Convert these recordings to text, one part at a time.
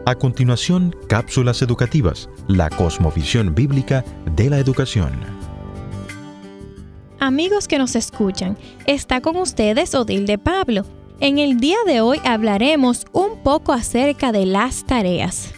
A continuación, cápsulas educativas, la cosmovisión bíblica de la educación. Amigos que nos escuchan, está con ustedes Odilde Pablo. En el día de hoy hablaremos un poco acerca de las tareas.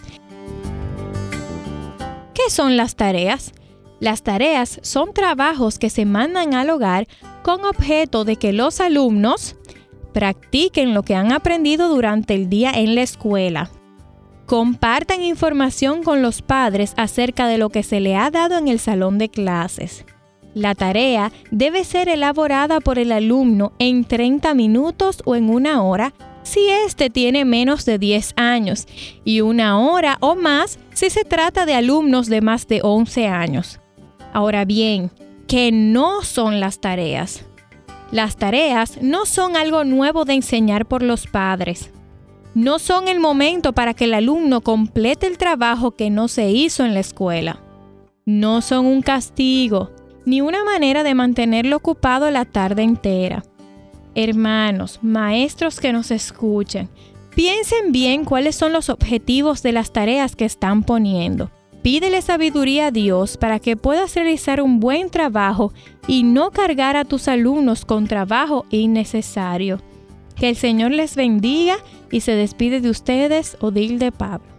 ¿Qué son las tareas? Las tareas son trabajos que se mandan al hogar con objeto de que los alumnos practiquen lo que han aprendido durante el día en la escuela. Compartan información con los padres acerca de lo que se le ha dado en el salón de clases. La tarea debe ser elaborada por el alumno en 30 minutos o en 1 hora si éste tiene menos de 10 años y 1 hora o más si se trata de alumnos de más de 11 años. Ahora bien, ¿qué no son las tareas? Las tareas no son algo nuevo de enseñar por los padres. No son el momento para que el alumno complete el trabajo que no se hizo en la escuela. No son un castigo, ni una manera de mantenerlo ocupado la tarde entera. Hermanos, maestros que nos escuchen, piensen bien cuáles son los objetivos de las tareas que están poniendo. Pídele sabiduría a Dios para que puedas realizar un buen trabajo y no cargar a tus alumnos con trabajo innecesario. Que el Señor les bendiga y se despide de ustedes, Odilde Pablo.